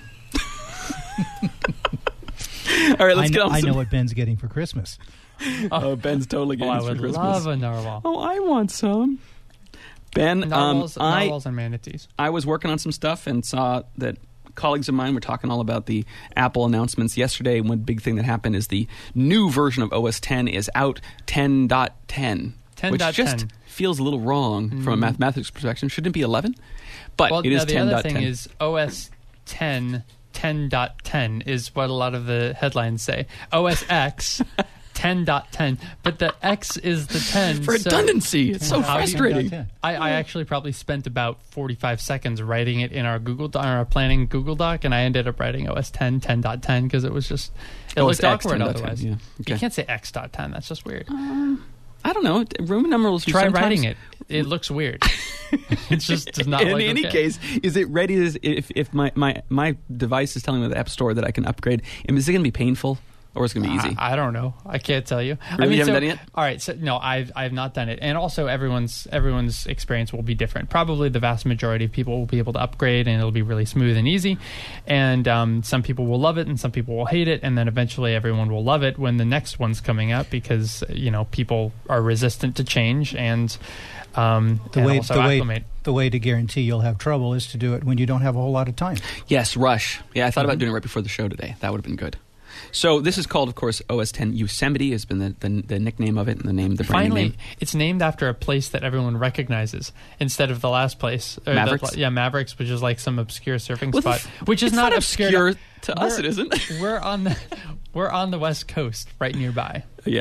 All right, let's get on. I know what Ben's getting for Christmas. Oh, Ben's totally getting this for Christmas. I would love a narwhal. Oh, I want some. Ben, narwhals and manatees. I was working on some stuff and saw that colleagues of mine were talking all about the Apple announcements yesterday. One big thing that happened is the new version of OS X is out, 10.10, which just feels a little wrong from a mathematics perspective. Shouldn't it be 11? But it is 10.10. The other thing is OS X 10.10 is what a lot of the headlines say. OS X 10.10, but the X is the 10. For redundancy, it's so frustrating. I actually probably spent about 45 seconds writing it in our our planning Google Doc, and I ended up writing OS X 10.10 because it was just, it looked awkward otherwise. Yeah. Okay. You can't say X.10, that's just weird. I don't know. Roman numerals. Try writing it. It looks weird. It just does not. In any case, is it ready? If my device is telling me at the App Store that I can upgrade, is it going to be painful? Or it's going to be easy? I don't know. I can't tell you. Really? You haven't done it yet? All right. So, no, I've not done it. And also, everyone's experience will be different. Probably the vast majority of people will be able to upgrade, and it'll be really smooth and easy. And some people will love it, and some people will hate it. And then eventually everyone will love it when the next one's coming up because, people are resistant to change and acclimate. The way to guarantee you'll have trouble is to do it when you don't have a whole lot of time. Yes, rush. Yeah, I thought about doing it right before the show today. That would have been good. So this is called, of course, OS X Yosemite has been the nickname of it and the brand name. It's named after a place that everyone recognizes instead of the last place. Mavericks? Mavericks, which is like some obscure surfing spot, which is not obscure to us. It isn't. We're on the West Coast, right nearby. Yeah.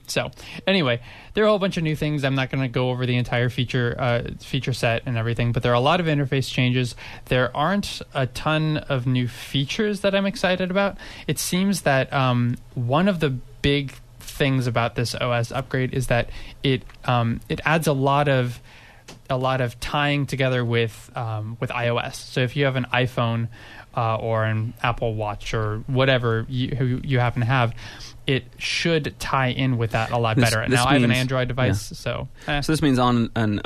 So anyway, there are a whole bunch of new things. I'm not going to go over the entire feature set and everything, but there are a lot of interface changes. There aren't a ton of new features that I'm excited about. It seems that one of the big things about this OS upgrade is that it adds a lot of tying together with iOS. So if you have an iPhone or an Apple Watch or whatever you happen to have, it should tie in with that a lot better. Now I have an Android device, so this means on an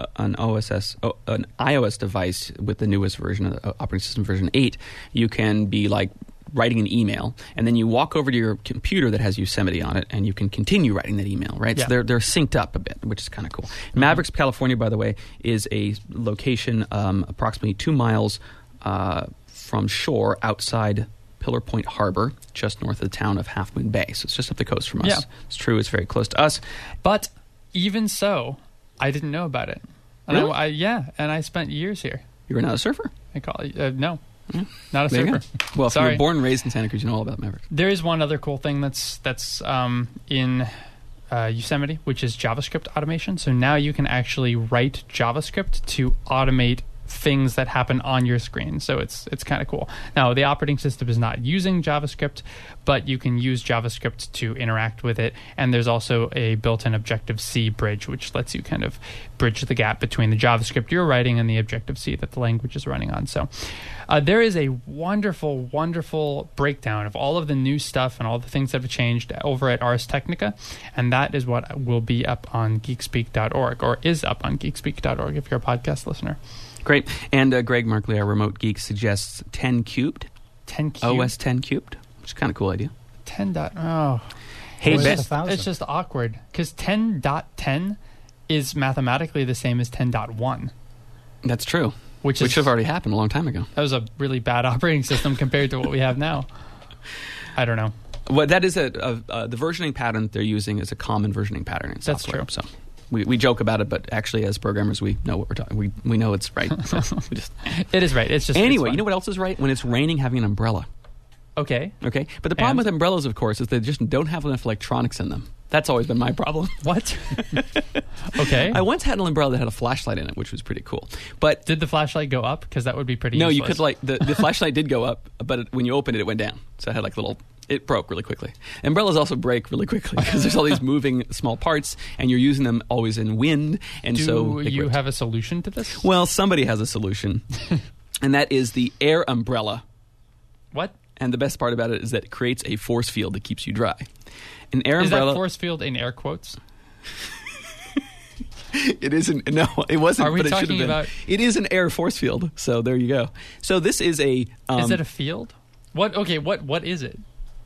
iOS device with the newest version of the operating system, version 8, you can be like writing an email, and then you walk over to your computer that has Yosemite on it, and you can continue writing that email, right? Yeah. So they're synced up a bit, which is kind of cool. Mavericks, California, by the way, is a location approximately 2 miles from shore outside Pillar Point Harbor, just north of the town of Half Moon Bay. So it's just up the coast from us. Yeah. It's true. It's very close to us. But even so, I didn't know about it. And Really? and I spent years here. You were not a surfer? I call it, no, not a There you surfer. go. Well, if you Sorry. were born and raised in Santa Cruz, you know all about Mavericks. There is one other cool thing that's in Yosemite, which is JavaScript automation. So now you can actually write JavaScript to automate things that happen on your screen. So it's kind of cool. Now, the operating system is not using JavaScript, but you can use JavaScript to interact with it. And there's also a built-in Objective-C bridge, which lets you kind of bridge the gap between the JavaScript you're writing and the Objective-C that the language is running on. So there is a wonderful, wonderful breakdown of all of the new stuff and all the things that have changed over at Ars Technica. And that is what will be up on geekspeak.org, or is up on geekspeak.org if you're a podcast listener. Great. And Greg Markley, our remote geek, suggests 10 cubed. 10 cubed? OS 10 cubed, which is kind of a cool idea. 10 dot... Oh. Hey, Where's Ben. the 1,000? It's just awkward, because 10.10 is mathematically the same as 10.1. That's true. Which should have already happened a long time ago. That was a really bad operating system compared to what we have now. I don't know. Well, that is the versioning pattern that they're using is a common versioning pattern in That's software. true. So we joke about it, but actually, as programmers, we know what we're talking. We know it's right. So we just It is right. It's just anyway. it's You know what else is right? When it's raining, having an umbrella. Okay. Okay, but the problem And? with umbrellas, of course, is they just don't have enough electronics in them. That's always been my problem. What? Okay. I once had an umbrella that had a flashlight in it, which was pretty cool. But Did the flashlight go up? Because that would be pretty no, useless. you could the flashlight did go up, but when you opened it, it went down. So it had it broke really quickly. Umbrellas also break really quickly because there's all these moving small parts, and you're using them always in wind, and so Do they you ripped. have a solution to this? Well, somebody has a solution, and that is the air umbrella. What? And the best part about it is that it creates a force field that keeps you dry. An air Is umbrella. that force field in air quotes? It isn't. No, it wasn't. Are we but it should have talking been. about- It is an air force field. So there you go. So this is a. Is it a field? What? Okay. What is it?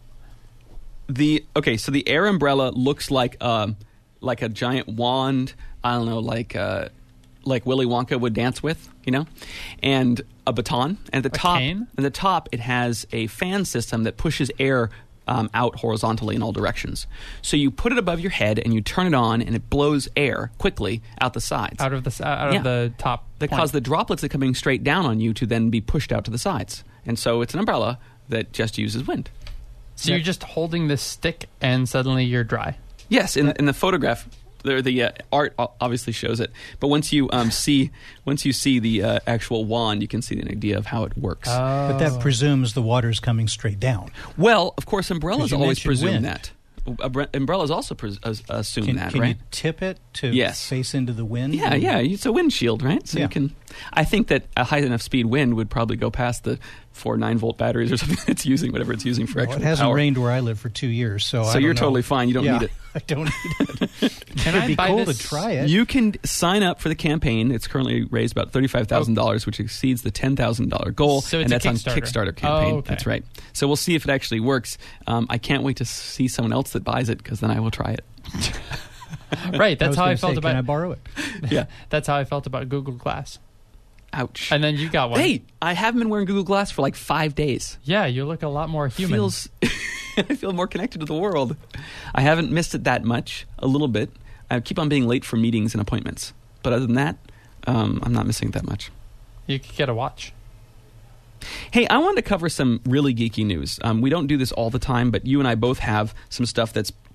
So the air umbrella looks like a giant wand. I don't know, like Willy Wonka would dance with, and a baton. And at the top, cane? at the top, it has a fan system that pushes air out horizontally in all directions. So you put it above your head and you turn it on, and it blows air quickly out the sides. Out of the top. That point. cause the droplets that are coming straight down on you to then be pushed out to the sides. And so it's an umbrella that just uses wind. So you're just holding this stick, and suddenly you're dry. Yes, in the photograph, the art obviously shows it. But once you see the actual wand, you can see an idea of how it works. But that presumes the water's coming straight down. Well, of course, umbrellas 'Cause you always mentioned presume wind. that. Umbrellas also assume Can that, you right? tip it to Yes. face into the wind? Yeah, it's a windshield, right? So Yeah. you can. I think that a high enough speed wind would probably go past the 4 9-volt batteries or something it's using, whatever it's using for Well, actual it hasn't power. rained where I live for 2 years, so I So don't you're know. totally fine. You don't Yeah, need it. I don't need it. Can It'd I be buy cool this? to try it. You can sign up for the campaign. It's currently raised about $35,000, which exceeds the $10,000 goal, So it's and a that's on Kickstarter. Kickstarter campaign. Oh, okay. That's right. So we'll see if it actually works. I can't wait to see someone else that buys it, because then I will try it. Right. That's was how I gonna felt say, about. Can I borrow it? Yeah. That's how I felt about Google Glass. Ouch. And then you got one. Hey, I haven't been wearing Google Glass for like 5 days. Yeah, you look a lot more human. Feels I feel more connected to the world. I haven't missed it that much. A little bit. I keep on being late for meetings and appointments, but other than that, I'm not missing it that much. You could get a watch. Hey, I wanted to cover some really geeky news. We don't do this all the time, but you and I both have some stuff that's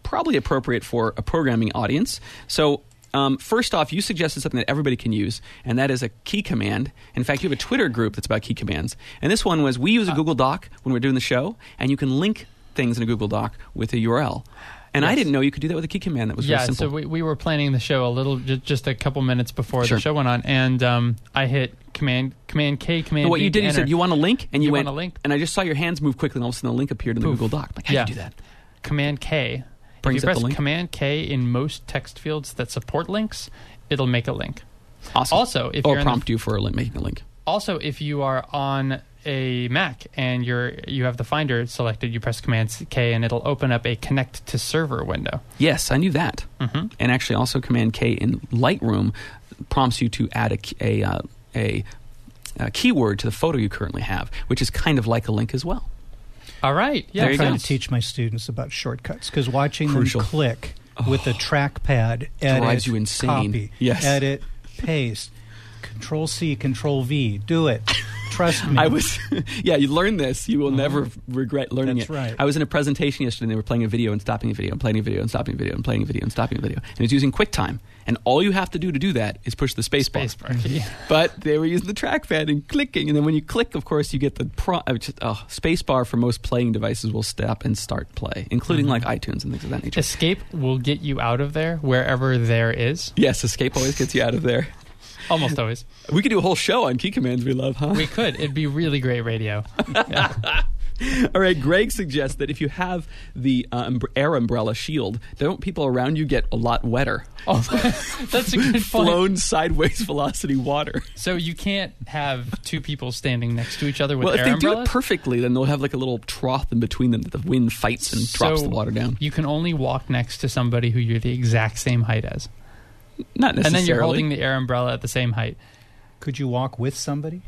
probably appropriate for a programming audience. So first off, you suggested something that everybody can use, and that is a key command. In fact, you have a Twitter group that's about key commands. And this one was, we use a Google Doc when we're doing the show, and you can link things in a Google Doc with a URL. And I didn't know you could do that with a key command. That was very simple. So we were planning the show a little, just a couple minutes before the show went on, and I hit Command K, Command what V you did, you enter. said, you want a link? And you went, want a link? And I just saw your hands move quickly, and all of a sudden the link appeared in the Google Doc. Like, how do you do that? Command K. Brings if you up the press link? Command K in most text fields that support links, it'll make a link. Awesome. Also, if or you're prompt you for making a link. Also, if you are on a Mac and you have the Finder selected, you press Command K and it'll open up a Connect to Server window. Yes, I knew that. Mm-hmm. And actually, also Command K in Lightroom prompts you to add a keyword to the photo you currently have, which is kind of like a link as well. All right. Yeah, I'm trying to teach my students about shortcuts because watching them click with the trackpad, edit, drives you insane. Copy, yes. Edit, paste, Control C, Control V, do it. Trust me. You learn this. You will never regret learning That's it. right. I was in a presentation yesterday and they were playing a video and stopping a video and playing a video and stopping a video and playing a video and stopping a video. And it's using QuickTime. And all you have to do that is push the space bar. But they were using the trackpad and clicking. And then when you click, of course, you get the space bar for most playing devices will stop and start play, including like iTunes and things of that nature. Escape will get you out of there wherever there is. Yes, escape always gets you out of there. Almost always. We could do a whole show on key commands we love, huh? We could. It'd be really great radio. Yeah. All right, Greg suggests that if you have the air umbrella shield, don't people around you get a lot wetter? Oh, that's a good point. Flown sideways velocity water. So you can't have two people standing next to each other with air umbrellas? Well, if they do umbrellas? it perfectly, then they'll have like a little trough in between them that the wind fights and drops the water down. You can only walk next to somebody who you're the exact same height as. Not necessarily. And then you're holding the air umbrella at the same height. Could you walk with somebody?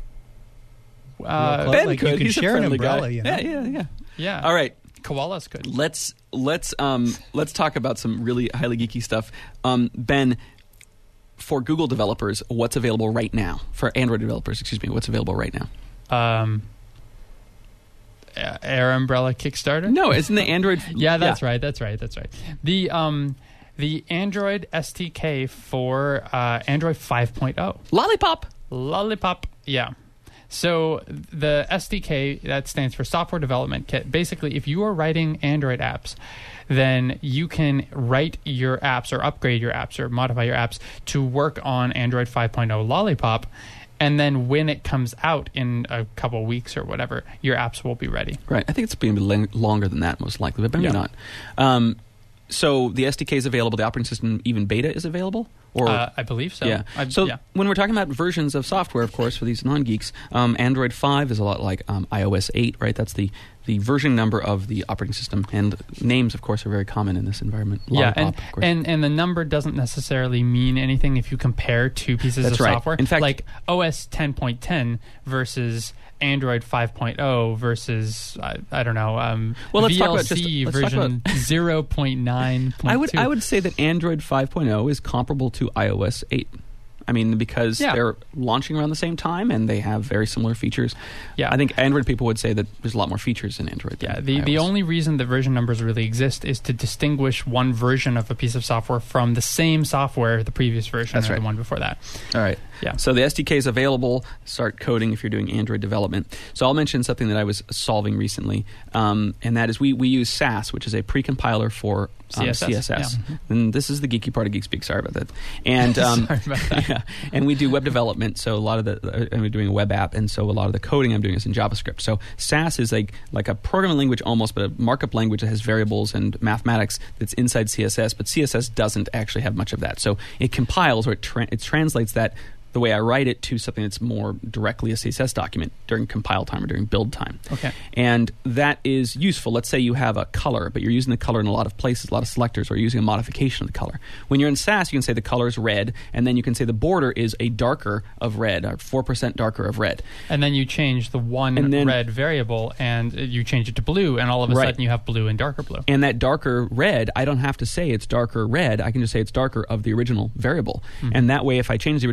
Ben could. You could He's share a an friendly umbrella. guy. You know? Yeah. All right. Koalas could. Let's talk about some really highly geeky stuff. Ben, for Google developers, what's available right now? For Android developers, what's available right now? Air Umbrella Kickstarter? No, isn't the Android? Yeah, that's right. The Android SDK for Android 5.0. Lollipop, yeah. So the SDK, that stands for Software Development Kit. Basically, if you are writing Android apps, then you can write your apps or upgrade your apps or modify your apps to work on Android 5.0 Lollipop. And then when it comes out in a couple weeks or whatever, your apps will be ready. Right. I think it's going to be longer than that, most likely, but maybe not. So the SDK is available. The operating system, even beta, is available? Or I believe so. Yeah. When we're talking about versions of software, of course, for these non-geeks, Android 5 is a lot like iOS 8, right? That's the version number of the operating system. And names, of course, are very common in this environment. Lollipop, and the number doesn't necessarily mean anything if you compare two pieces of software. In fact, like OS 10.10 versus Android 5.0 versus I don't know let's VLC talk about version 0.9.2. I would say that Android 5.0 is comparable to iOS 8. I mean, because they're launching around the same time and they have very similar features. Yeah, I think Android people would say that there's a lot more features in Android. Yeah, the only reason the version numbers really exist is to distinguish one version of a piece of software from the same software, the previous version, or the one before that. All right. Yeah. So the SDK is available. Start coding if you're doing Android development. So I'll mention something that I was solving recently, and that is we use Sass, which is a precompiler for CSS. Yeah. And this is the geeky part of Geek Speak. Sorry about that. And sorry about that. Yeah, and we do web development. So a lot of and we're doing a web app, and so a lot of the coding I'm doing is in JavaScript. So Sass is like a programming language almost, but a markup language that has variables and mathematics that's inside CSS. But CSS doesn't actually have much of that. So it compiles or it translates that the way I write it to something that's more directly a CSS document during compile time or during build time. Okay. And that is useful. Let's say you have a color, but you're using the color in a lot of places, a lot of selectors, or you're using a modification of the color. When you're in Sass, you can say the color is red, and then you can say the border is a darker of red, or 4% darker of red. And then you change the red variable, and you change it to blue, and all of a sudden you have blue and darker blue. And that darker red, I don't have to say it's darker red. I can just say it's darker of the original variable. Mm-hmm. And that way, if I change the original variable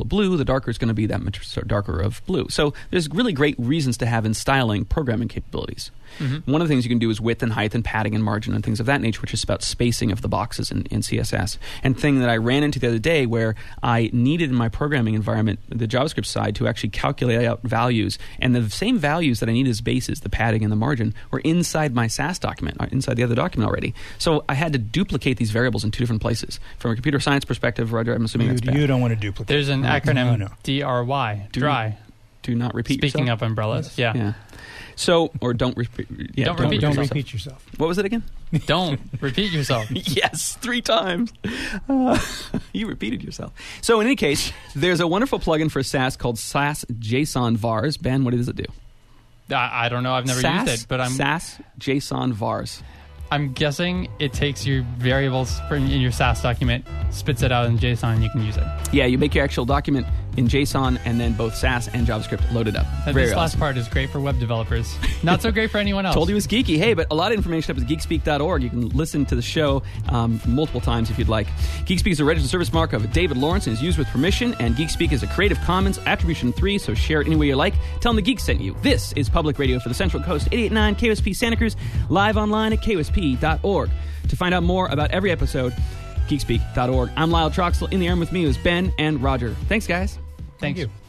of blue, the darker it's going to be, that much darker of blue. So there's really great reasons to have in styling programming capabilities. Mm-hmm. One of the things you can do is width and height and padding and margin and things of that nature, which is about spacing of the boxes in CSS. And thing that I ran into the other day where I needed in my programming environment, the JavaScript side, to actually calculate out values. And the same values that I need as bases, the padding and the margin, were inside my SAS document, inside the other document already. So I had to duplicate these variables in two different places. From a computer science perspective, Roger, I'm assuming that's bad. You don't want to duplicate. There's an acronym, DRY, dry. Do not repeat Speaking yourself. of umbrellas, yeah. So, or don't repeat. Yeah, don't repeat yourself. What was it again? Don't repeat yourself. Yes, 3 times. You repeated yourself. So, in any case, there's a wonderful plugin for SAS called SAS JSON Vars. Ben, what does it do? I don't know. I've never used it, but SAS JSON Vars. I'm guessing it takes your variables in your SAS document, spits it out in JSON, and you can use it. Yeah, you make your actual document in JSON, and then both SAS and JavaScript load it up. This last part is great for web developers. Not so great for anyone else. Told you it was geeky. Hey, but a lot of information up at geekspeak.org. You can listen to the show multiple times if you'd like. Geekspeak is a registered service mark of David Lawrence and is used with permission, and Geekspeak is a Creative Commons Attribution 3, so share it any way you like. Tell them the Geek sent you. This is Public Radio for the Central Coast, 88.9 KOSP Santa Cruz, live online at KOSP.org. To find out more about every episode, geekspeak.org. I'm Lyle Troxel. In the air with me is Ben and Roger. Thanks, guys. Thank you.